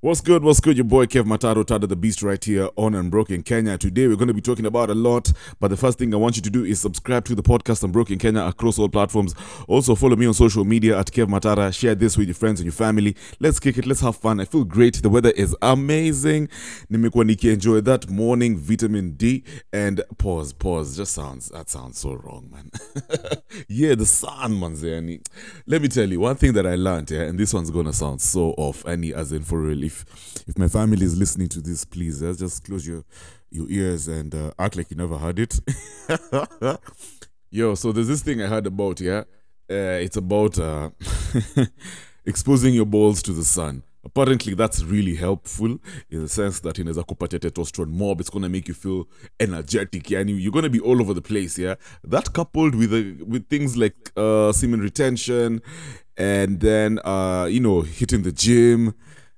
What's good? What's good? Your boy Kev Mataro, Tada the Beast, right here on Unbroken Kenya. Today we're going to be talking about a lot, but the first thing I want you to do is subscribe to the podcast Unbroken Kenya across all platforms. Also follow me on social media at Kev Matara. Share this with your friends and your family. Let's kick it. Let's have fun. I feel great. The weather is amazing. Nimekuwa enjoy that morning vitamin D and pause. That sounds so wrong, man. Yeah, the sun, man. Let me tell you one thing that I learned, yeah, and this one's gonna sound so off, Annie, as in for real. If my family is listening to this, please just close your ears and act like you never heard it. Yo, so there's this thing I heard about, yeah. It's about exposing your balls to the sun. Apparently, that's really helpful in the sense that in a kupatia testosterone mob, it's gonna make you feel energetic. Yeah, and you're gonna be all over the place. Yeah, that coupled with things like semen retention, and then hitting the gym,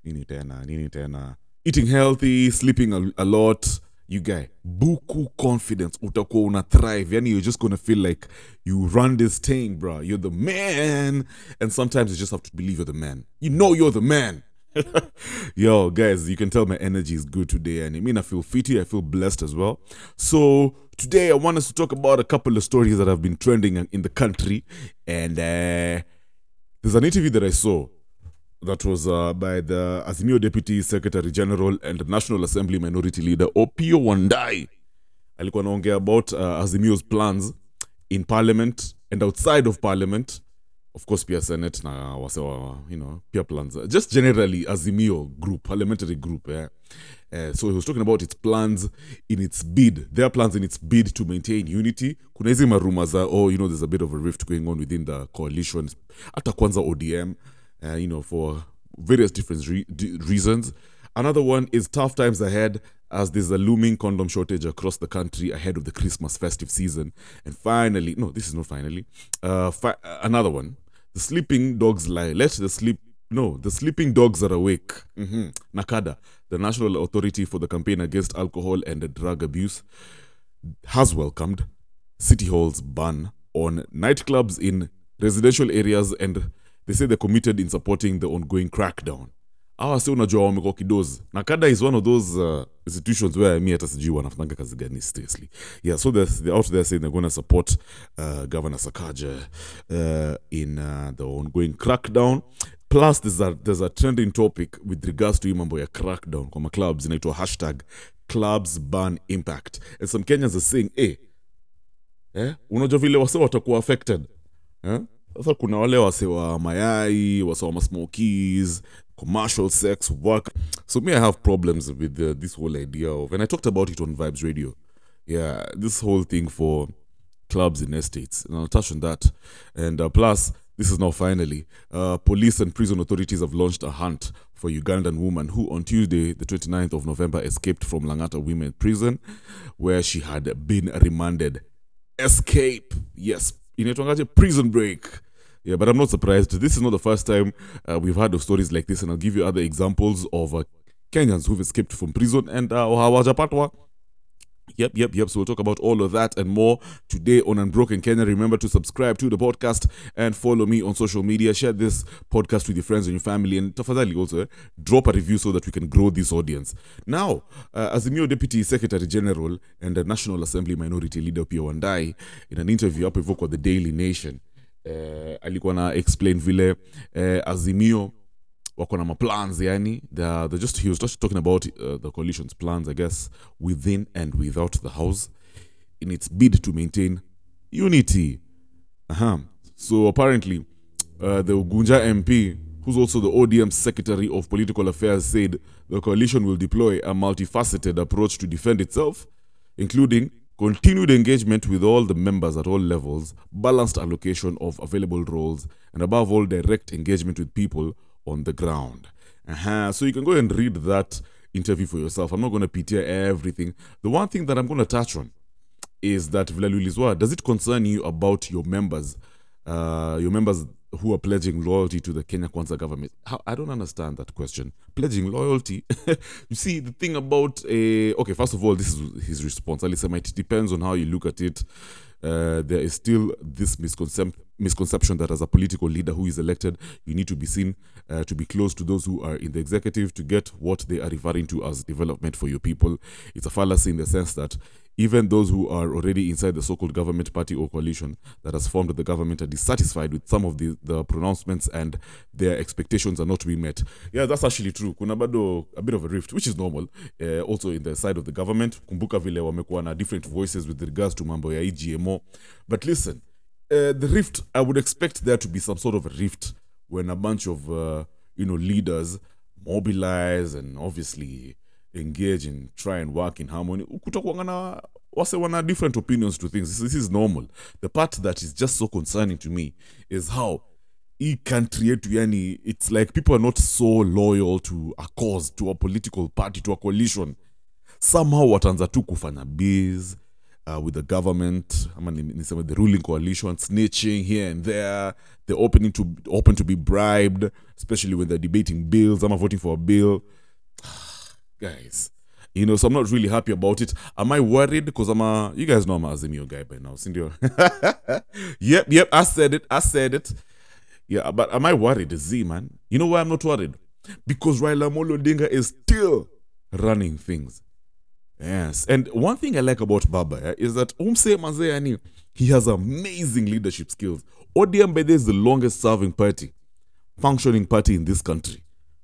eating healthy, sleeping a lot. You guy, buku confidence, utakuwa una thrive. Yani you're just gonna feel like you run this thing, bro. You're the man, and sometimes you just have to believe you're the man. You know you're the man. Yo, guys, you can tell my energy is good today, and I feel fitty, I feel blessed as well. So today I want us to talk about a couple of stories that have been trending in the country, and there's an interview that I saw that was by the Azimio Deputy Secretary General and National Assembly Minority Leader Opiyo Wandayi. Alikuwa anaongea about Azimio's plans in Parliament and outside of Parliament. Of course, pia Senate na wasewa, pia plans. Just generally Azimio group, parliamentary group. Yeah. So he was talking about its plans in its bid. Their plans in its bid to maintain unity. Kuna hizi rumors there's a bit of a rift going on within the coalition. Hata kwanza ODM. For various different reasons. Another one is tough times ahead as there's a looming condom shortage across the country ahead of the Christmas festive season. And finally, no, this is not finally, another one, the sleeping dogs lie. The sleeping dogs are awake. NACADA, the National Authority for the Campaign Against Alcohol and Drug Abuse, has welcomed City Hall's ban on nightclubs in residential areas, and they say they're committed in supporting the ongoing crackdown. Say unajua wamekuwa kidozi. NACADA is one of those institutions where me hata sijui wanafanya kazi gani seriously. Yeah, so they're out there saying they're going to support Governor Sakaja in the ongoing crackdown. Plus, there's a trending topic with regards to mambo ya crackdown kwa clubs inaitwa #ClubsBanImpact. And some Kenyans are saying, unajua vile wase watakuwa affected. Sasa kuna wale wase wa mayai, wase wa smokies, commercial sex, work. So I have problems with this whole idea of, and I talked about it on Vibes Radio. Yeah, this whole thing for clubs in estates. And I'll touch on that. And plus, this is now finally, police and prison authorities have launched a hunt for Ugandan woman who on Tuesday, the 29th of November, escaped from Langata Women Prison, where she had been remanded. Escape. Yes. Inaitwangaje prison break. Yeah, but I'm not surprised. This is not the first time we've heard of stories like this, and I'll give you other examples of Kenyans who've escaped from prison and hawajapatwa. Yep. So we'll talk about all of that and more today on Unbroken Kenya. Remember to subscribe to the podcast and follow me on social media. Share this podcast with your friends and your family, and tafadhali also drop a review so that we can grow this audience. Now, Azimio Deputy Secretary General and the National Assembly Minority Leader Opiyo Wandayi, in an interview up with the Daily Nation, alikuwa na explain vile Azimio wako na plans, yani he was just talking about the coalition's plans, I guess, within and without the house in its bid to maintain unity. So apparently the Ugunja MP, who's also the ODM Secretary of Political Affairs, said the coalition will deploy a multifaceted approach to defend itself, including continued engagement with all the members at all levels, balanced allocation of available roles, and above all, direct engagement with people on the ground. So you can go and read that interview for yourself. I'm not going to PTR everything. The one thing that I'm going to touch on is that, does it concern you about your members who are pledging loyalty to the Kenya Kwanza government. I don't understand that question. Pledging loyalty. You see, the thing about okay, first of all, this is his response. It depends on how you look at it. There is still this misconception that as a political leader who is elected, you need to be seen to be close to those who are in the executive to get what they are referring to as development for your people. It's a fallacy in the sense that even those who are already inside the so-called government party or coalition that has formed the government are dissatisfied with some of the pronouncements and their expectations are not being met. Yeah, that's actually true. Kuna bado a bit of a rift, which is normal. Also in the side of the government. Kumbuka vile wamekuwa na different voices with regards to mambo ya GMO. But listen, the rift, I would expect there to be some sort of a rift when a bunch of, leaders mobilize and obviously engage and try and work in harmony. Kutakuwa na wase wana different opinions to things. This is normal. The part that is just so concerning to me is how country yetu, yani, it's like people are not so loyal to a cause, to a political party, to a coalition. Somehow wataanza tu kufanya biz with the government, the ruling coalition, snitching here and there. They're open to be bribed, especially when they're debating bills. I'm voting for a bill. Guys, so I'm not really happy about it. Am I worried? Because you guys know I'm an Azimio guy by now, Sindio. Yep, I said it. Yeah, but am I worried? Z, man. You know why I'm not worried? Because Raila Amolo Odinga is still running things. Yes, and one thing I like about Baba is that he has amazing leadership skills. ODM by this is the longest serving party, functioning party in this country.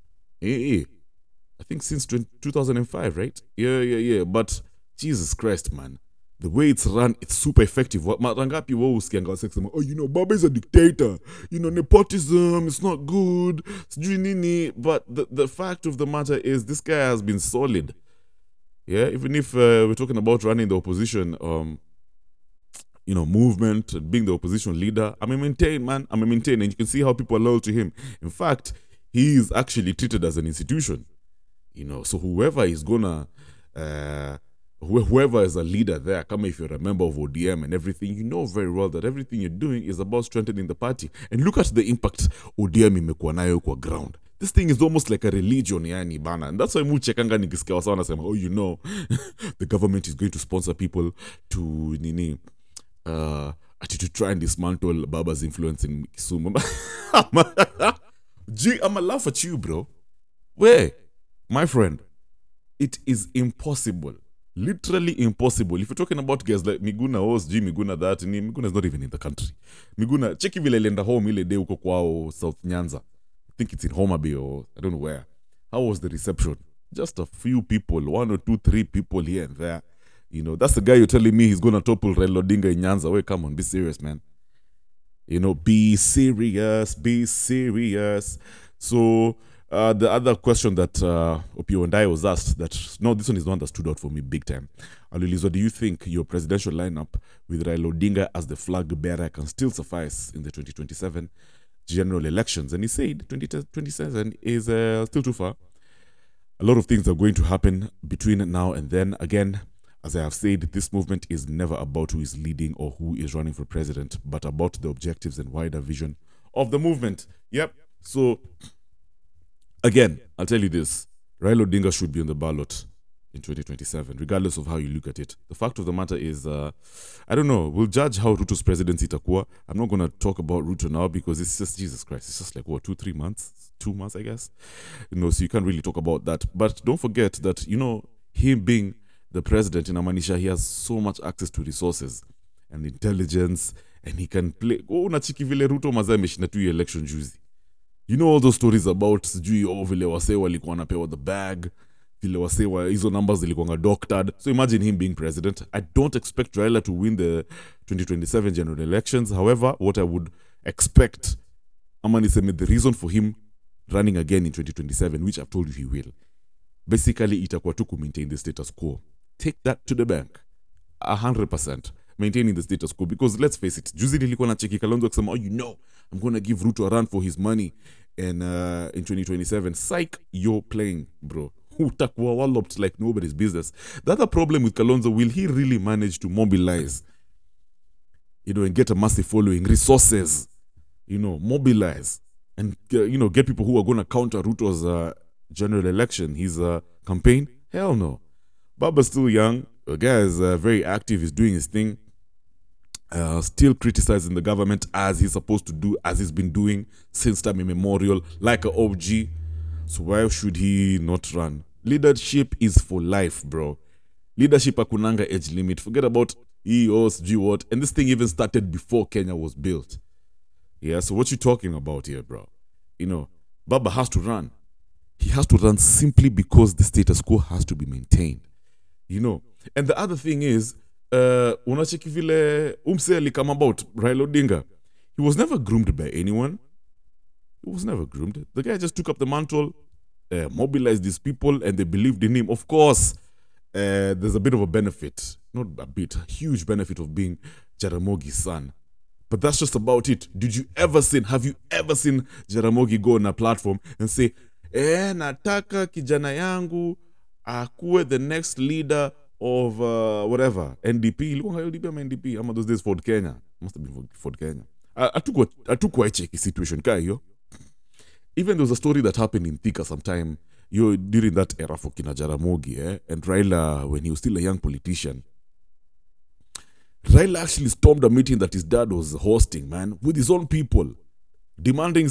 I think since 2005, right? Yeah. But Jesus Christ, man. The way it's run, it's super effective. Marangapi wo usikianga sema, Baba is a dictator. Nepotism, it's not good. But the fact of the matter is this guy has been solid. Yeah, even if we're talking about running the opposition, movement, being the opposition leader, I'm a maintain, and you can see how people are loyal to him. In fact, he is actually treated as an institution. So whoever is gonna, whoever is a leader there, come if you're a member of ODM and everything, you know very well that everything you're doing is about strengthening the party. And look at the impact ODM imekuwa nayo kwa ground. This thing is almost like a religion, yani bana. And that's why muchekanga nikisikia wasa wanasema, the government is going to sponsor people to to try and dismantle Baba's influence in Kisumu. Gee, I'ma laugh at you, bro. Where? My friend, it is impossible. Literally impossible. If you're talking about guys like Miguna Miguna that, Miguna is not even in the country. Miguna, cheki vile lenda home ile day uko kwao South Nyanza. I think it's in Homa Bay or I don't know where. How was the reception? Just a few people, 1 or 2, 3 people here and there. That's the guy you're telling me he's going to topple Raila Odinga in Nyanza. Wait, come on, be serious, man. Be serious, be serious. So, the other question that Opio and I was asked, this one is the one that stood out for me big time. Alulizwa, do you think your presidential lineup with Raila Odinga as the flag bearer can still suffice in the 2027 general elections? And he said 2027 is still too far. A lot of things are going to happen between now and then. Again, as I have said, this movement is never about who is leading or who is running for president, but about the objectives and wider vision of the movement. Yep. So, again, I'll tell you this. Raila Odinga should be on the ballot in 2027, regardless of how you look at it. The fact of the matter is, I don't know, we'll judge how Ruto's presidency itakuwa. I'm not going to talk about Ruto now because it's just, Jesus Christ, it's just like, 2-3 months? 2 months, I guess? So you can't really talk about that. But don't forget that, him being the president in Amanisha, he has so much access to resources and intelligence, and he can play. Unachiki vile Ruto maza ameshinda tu election juzi. All those stories about vile wase walikuwa wanapewa the bag, vile wase hizo numbers zilikuwa doctored. So imagine him being president. I don't expect Raila to win the 2027 general elections. However, what I would expect, the reason for him running again in 2027, which I've told you he will, basically itakuwa tu maintain the status quo. Take that to the bank. 100%. Maintaining the status quo. Because let's face it, juzi nilikuwa na cheki Kalonzo akisema, I'm going to give Ruto a run for his money in 2027. Psych, you're playing, bro. Utakuwa walloped like nobody's business. The other problem with Kalonzo, will he really manage to mobilize, and get a massive following, resources, mobilize and get people who are going to counter Ruto's general election, his campaign? Hell no. Baba's still young. The guy is very active. He's doing his thing. Still criticizing the government as he's supposed to do, as he's been doing since time immemorial, like an OG. So why should he not run? Leadership is for life, bro. Leadership akunanga age limit. Forget about EOS, G what. And this thing even started before Kenya was built. Yeah, so what you talking about here, bro? Baba has to run. He has to run simply because the status quo has to be maintained. And the other thing is, unacheki vile umse come about Raila Odinga. He was never groomed by anyone. He was never groomed. The guy just took up the mantle, mobilized these people, and they believed in him. Of course, there's a bit of a benefit, not a bit, a huge benefit of being Jaramogi's son. But that's just about it. Have you ever seen Jaramogi go on a platform and say, nataka kijana yangu akuwe the next leader of whatever, NDP, LDP ama NDP, ama those days Ford Kenya. Must have been Ford Kenya. Atukwa cheki situation ka hiyo. Even there was a story that happened in Thika sometime, during that era for kina Jaramogi, and Raila, when he was still a young politician, Raila actually stormed a meeting that his dad was hosting, man, with his own people, demanding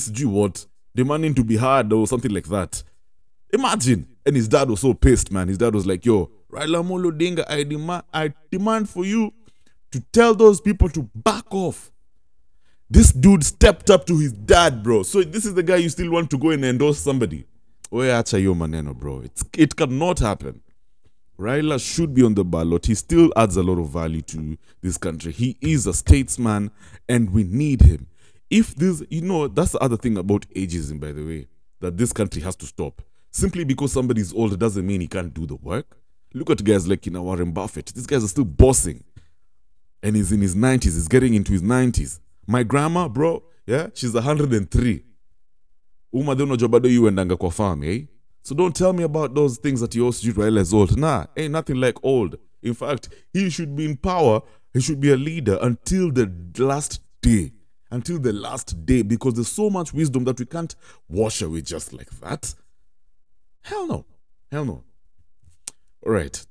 to be heard or something like that. Imagine. And his dad was so pissed, man. His dad was like, yo, Raila Amolo Odinga, I demand for you to tell those people to back off. This dude stepped up to his dad, bro. So this is the guy you still want to go and endorse somebody. Oye acha yo maneno, bro. It cannot happen. Raila should be on the ballot. He still adds a lot of value to this country. He is a statesman and we need him. If this, that's the other thing about ageism, by the way, that this country has to stop. Simply because somebody's old doesn't mean he can't do the work. Look at guys like Warren Buffett. These guys are still bossing. And he's in his 90s. He's getting into his 90s. My grandma, bro, yeah, she's 103. Uma de unajobado you endanga kwa farm, eh? So don't tell me about those things that you also do Raila is old. Nah, ain't nothing like old. In fact, he should be in power. He should be a leader until the last day. Until the last day. Because there's so much wisdom that we can't wash away just like that. Hell no. Hell no. All right.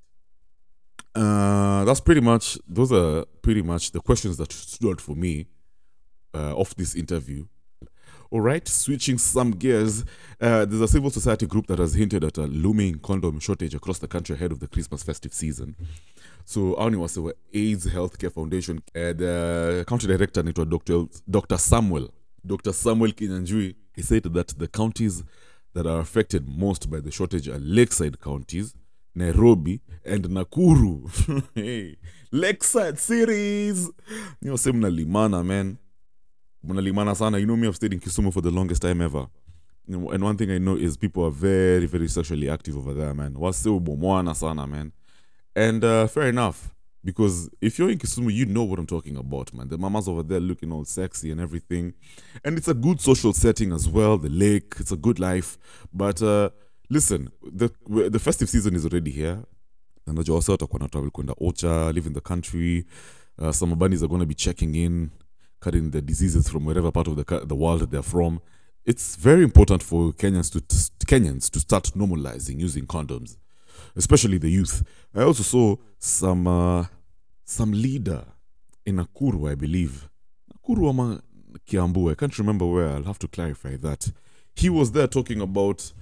Those are pretty much the questions that stood out for me of this interview. All right, switching some gears, there's a civil society group that has hinted at a looming condom shortage across the country ahead of the Christmas festive season. So, Auni was the AIDS Healthcare Foundation, the county director, Dr. Samuel Kinyanjui. He said that the counties that are affected most by the shortage are lakeside counties, Nairobi, and Nakuru. Hey, lakeside cities. Say mnalimana, man. Mnalimana sana. Me, I've stayed in Kisumu for the longest time ever. And one thing I know is people are very, very sexually active over there, man. Wase ubomwana sana, man. And fair enough. Because if you're in Kisumu, you know what I'm talking about, man. The mamas over there looking all sexy and everything. And it's a good social setting as well. The lake, it's a good life. But listen, the festive season is already here. And the Jawasa watakuwa travel kwenda Ocha, live in the country. Some bunnies are going to be checking in, cutting the diseases from wherever part of the world they're from. It's very important for Kenyans to start normalizing using condoms, especially the youth. I also saw some leader in Nakuru, I believe. Nakuru ama Kiambu, I can't remember where. I'll have to clarify that. He was there talking about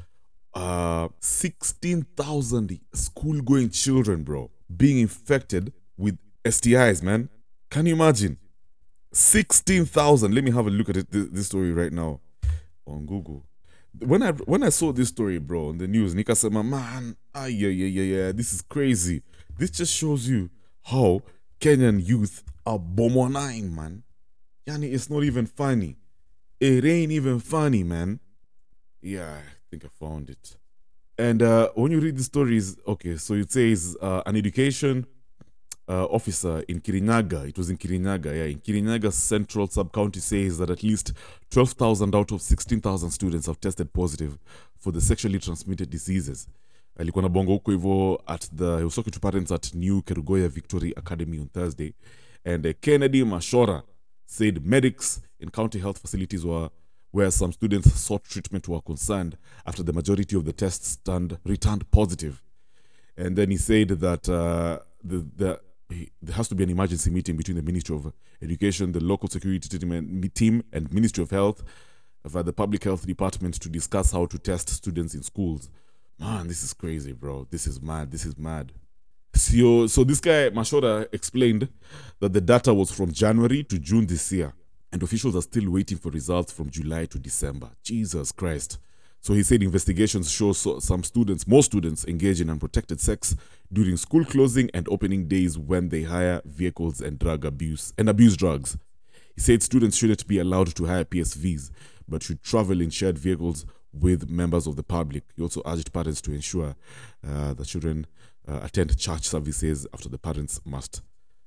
16,000 school-going children, bro, being infected with STIs, man. Can you imagine? 16,000. Let me have a look at this story right now on Google. When I saw this story, bro, on the news, Nika said, man, yeah, this is crazy. This just shows you how Kenyan youth are bomwanine, man. Yani, it's not even funny. It ain't even funny, man. Yeah, I think I found it. And when you read the stories, okay, so it says an education officer in Kirinyaga. It was in Kirinyaga, yeah. In Kirinyaga Central Sub-County says that at least 12,000 out of 16,000 students have tested positive for the sexually transmitted diseases. Alikuwa na bongo huko hivyo he was talking to parents at New Kerugoya Victory Academy on Thursday. And Kennedy Mashora said medics in county health facilities where some students sought treatment were concerned after the majority of the tests returned positive. And then he said that there has to be an emergency meeting between the Ministry of Education, the local security team, and Ministry of Health for the Public Health Department to discuss how to test students in schools. Man, this is crazy, bro. This is mad. This is mad. So this guy, Mashora, explained that the data was from January to June this year, and officials are still waiting for results from July to December. Jesus Christ. So he said investigations show more students engage in unprotected sex during school closing and opening days when they hire vehicles and abuse drugs. He said students shouldn't be allowed to hire PSVs, but should travel in shared vehicles with members of the public. He also urged parents to ensure that children attend church services after the parents must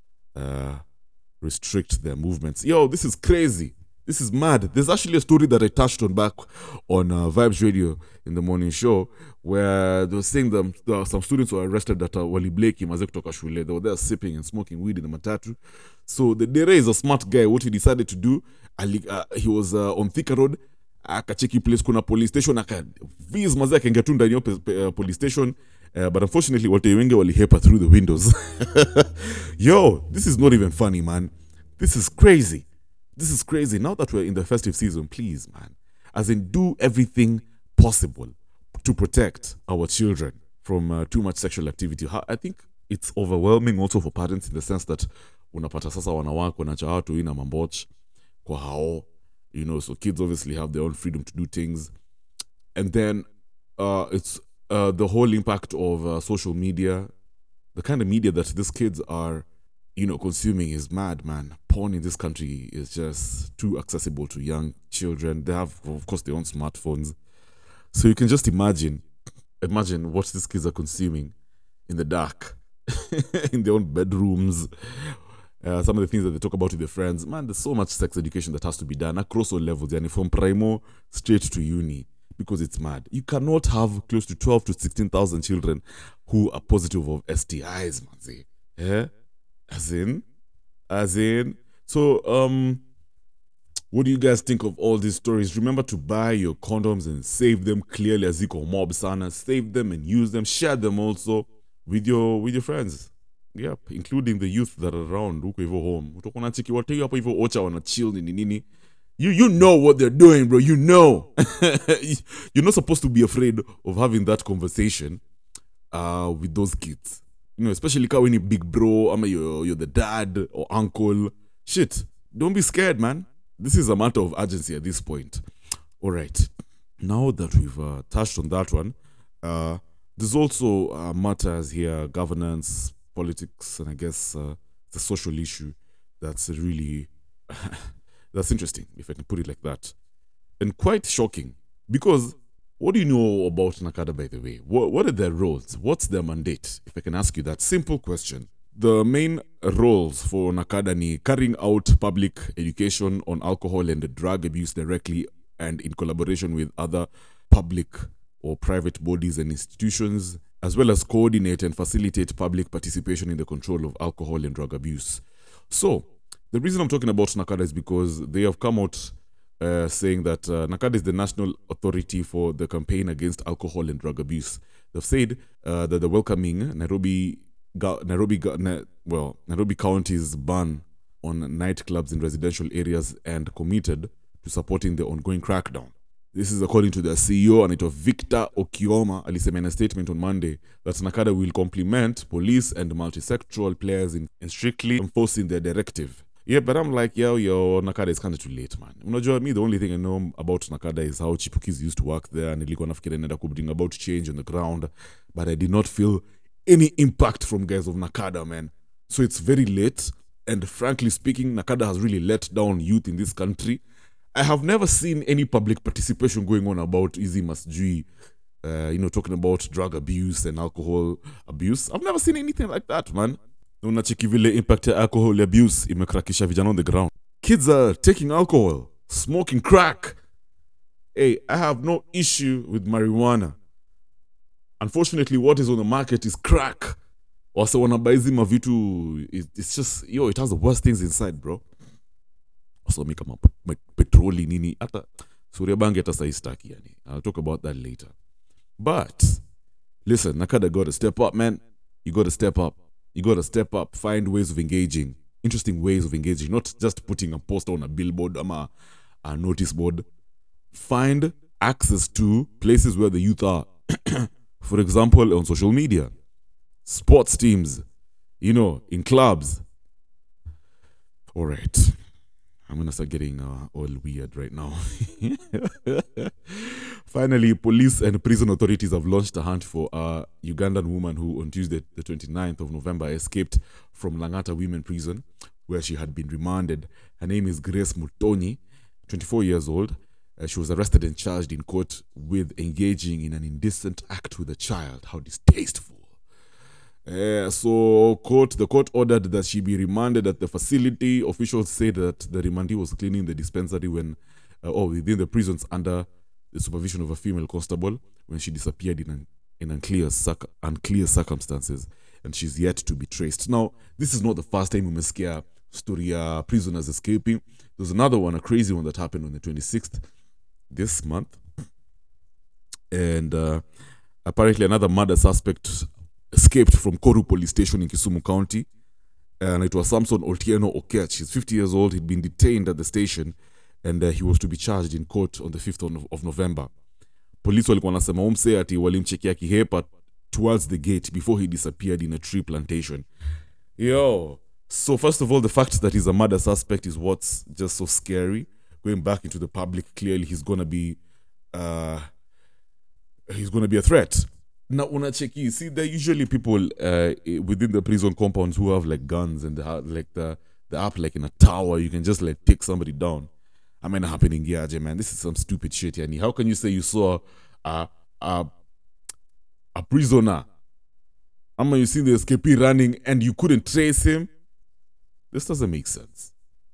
restrict their movements. Yo, this is crazy. This is mad. There's actually a story that I touched on back on Vibes Radio in the morning show where they were saying that some students were arrested at Wally Blakey Maze kutoka shule. They were there sipping and smoking weed in the matatu. So the Dere is a smart guy. What he decided to do, he was on Thika Road, akacheki place kuna police station, akaviz maze akaingia tu ndani ya police station. But unfortunately, watu wengi walihepa through the windows. Yo, this is not even funny, man. This is crazy. This is crazy. Now that we're in the festive season, please, man, as in do everything possible to protect our children from too much sexual activity. I think it's overwhelming also for parents in the sense that unapata sasa wanawake wanacha watu ina mamboch kwa hao, you know, so kids obviously have their own freedom to do things. And then it's the whole impact of social media, the kind of media that these kids are, you know, consuming is mad, man. Porn in this country is just too accessible to young children. They have, of course, their own smartphones. So you can just imagine what these kids are consuming in the dark, in their own bedrooms. Some of the things that they talk about with their friends. Man, there's so much sex education that has to be done across all levels, yani from primo straight to uni, because it's mad. You cannot have close to 12 to 16,000 children who are positive of STIs, man. Yeah? As in. So, what do you guys think of all these stories? Remember to buy your condoms and save them clearly as you mob sana. Save them and use them. Share them also with your friends. Yep, including the youth that are around huko hivyo home. Utakuwa chiki watu hapo hivyo ocha wana chill nini. You know what they're doing, bro. You know. You're not supposed to be afraid of having that conversation with those kids. You know, especially when you're big bro, you're the dad or uncle. Shit, don't be scared, man. This is a matter of urgency at this point. All right. Now that we've touched on that one, there's also matters here, governance, politics, and I guess the social issue that's really that's interesting, if I can put it like that, and quite shocking. Because what do you know about NACADA, by the way? What are their roles? What's their mandate? If I can ask you that simple question. The main roles for NACADA ni carrying out public education on alcohol and drug abuse directly and in collaboration with other public or private bodies and institutions, as well as coordinate and facilitate public participation in the control of alcohol and drug abuse. So, the reason I'm talking about NACADA is because they have come out saying that NACADA is the national authority for the campaign against alcohol and drug abuse. They've said that they're welcoming Nairobi County's ban on nightclubs in residential areas and committed to supporting the ongoing crackdown. This is according to their CEO, and it was Victor Okioma, alisema in a statement on Monday that NACADA will complement police and multisectoral players in strictly enforcing their directive. Yeah, but I'm like, yo, NACADA is kind of too late, man. Unajua, me, the only thing I know about NACADA is how Chipukis used to work there, and nilikuwa nafikiri naenda kubring about change on the ground, but I did not feel any impact from guys of NACADA, man. So it's very late, and frankly speaking, NACADA has really let down youth in this country. I have never seen any public participation going on about Easy Masjui, talking about drug abuse and alcohol abuse. I've never seen anything like that, man. Unacheki vile impact ya alcohol abuse imekrakisha vijana on the ground. Kids are taking alcohol, smoking crack. Hey, I have no issue with marijuana. Unfortunately, what is on the market is crack. Also, wanabaizi mavitu, it's just, it has the worst things inside, bro. some kama petroli nini hata Surya Bangi hata saistaki yani. I'll talk about that later. But listen, Nakada got to step up, man. You got to step up. You got to step up. Find ways of engaging. Interesting ways of engaging. Not just putting a poster on a billboard or a notice board. Find access to places where the youth are. For example, on social media, sports teams, in clubs. All right. I'm going to start getting all weird right now. Finally, police and prison authorities have launched a hunt for a Ugandan woman who on Tuesday, the 29th of November, escaped from Langata Women Prison, where she had been remanded. Her name is Grace Mutonyi, 24 years old. She was arrested and charged in court with engaging in an indecent act with a child. How distasteful. So the court ordered that she be remanded at the facility. Officials said that the remandee was cleaning the dispensary within the prisons under the supervision of a female constable when she disappeared in unclear circumstances, and she's yet to be traced. Now, this is not the first time we must scare story prisoners escaping. There's another one, a crazy one that happened on the 26th this month, and apparently another murder suspect escaped from Koru police station in Kisumu County, and it was Samson Otieno Okech. He's 50 years old. He'd been detained at the station, and he was to be charged in court on the 5th of November. Police walikuwa nasema umse ati walimchekia kihepa towards the gate before he disappeared in a tree plantation. So first of all, the fact that he's a murder suspect is what's just so scary. Going back into the public, clearly he's gonna be a threat. Now, unacheki, see, there are usually people within the prison compounds who have like guns, and they have like the up like in a tower. You can just like take somebody down. I mean, happening here, man. This is some stupid shit, yani. How can you say you saw a prisoner? I mean, you see the escapee running and you couldn't trace him? This doesn't make sense.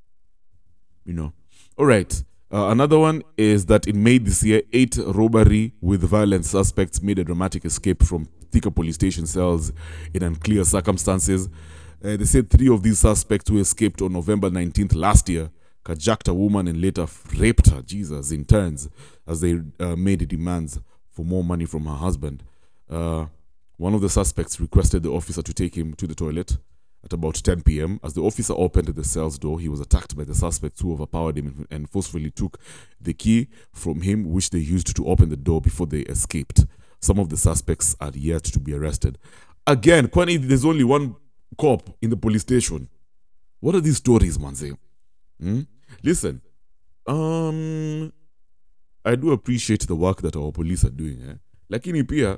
All right. Another one is that in May this year, 8 robbery with violent suspects made a dramatic escape from Thika police station cells in unclear circumstances. They said 3 of these suspects who escaped on November 19th last year carjacked a woman and later raped her, in turns, as they made demands for more money from her husband. One of the suspects requested the officer to take him to the toilet at about 10 p.m. As the officer opened the cell's door, he was attacked by the suspects who overpowered him and forcefully took the key from him, which they used to open the door before they escaped. Some of the suspects are yet to be arrested. Again, Kwani, there's only one cop in the police station. What are these stories, manze? Listen, I do appreciate the work that our police are doing. Lakini pia,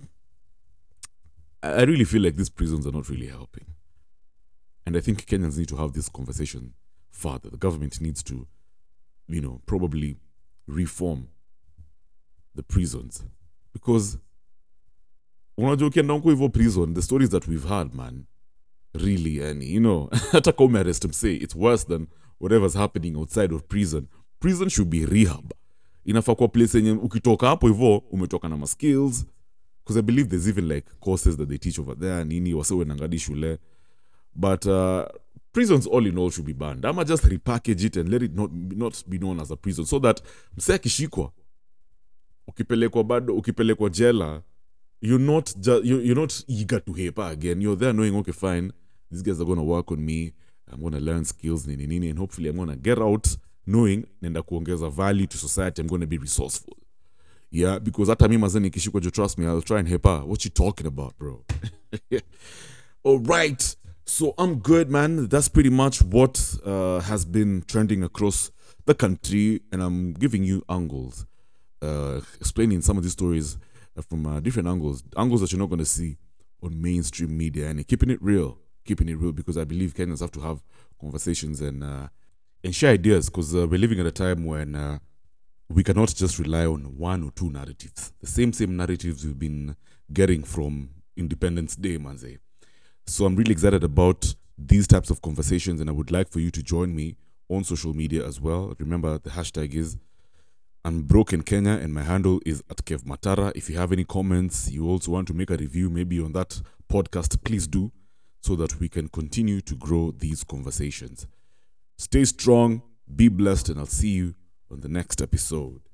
I really feel like these prisons are not really helping. And I think Kenyans need to have this conversation further. The government needs to, probably reform the prisons. Because unajua ukienda huko hivyo prison, the stories that we've had, man, really, and hata kama arrest him, say it's worse than whatever's happening outside of prison. Prison should be rehab. Inafaa kwa place yenye ukitoka hapo hivyo umetoka na skills, because I believe there's even like courses that they teach over there, nini wasewe nangadi shule. But prisons all in all should be banned. I'ma just repackage it and let it not be known as a prison, so that msee akishikwa ukipelekwa jela, you're not eager to hepa again. You're there knowing, okay, fine, these guys are gonna work on me, I'm gonna learn skills, nini, and hopefully I'm gonna get out knowing nenda kuongeza value to society. I'm gonna be resourceful. Yeah, because hata mimi mazeni kishikwa, trust me, I'll try and hepa. What you talking about, bro? All right. So I'm good, man. That's pretty much what has been trending across the country, and I'm giving you angles, explaining some of these stories from different angles that you're not going to see on mainstream media, and keeping it real, because I believe Kenyans have to have conversations and share ideas, because we're living at a time when we cannot just rely on one or two narratives. The same narratives we've been getting from Independence Day, manze. So I'm really excited about these types of conversations, and I would like for you to join me on social media as well. Remember, the hashtag is Unbroken Kenya, and my handle is @KevMatara. If you have any comments, you also want to make a review maybe on that podcast, please do, so that we can continue to grow these conversations. Stay strong, Be blessed, and I'll see you on the next episode.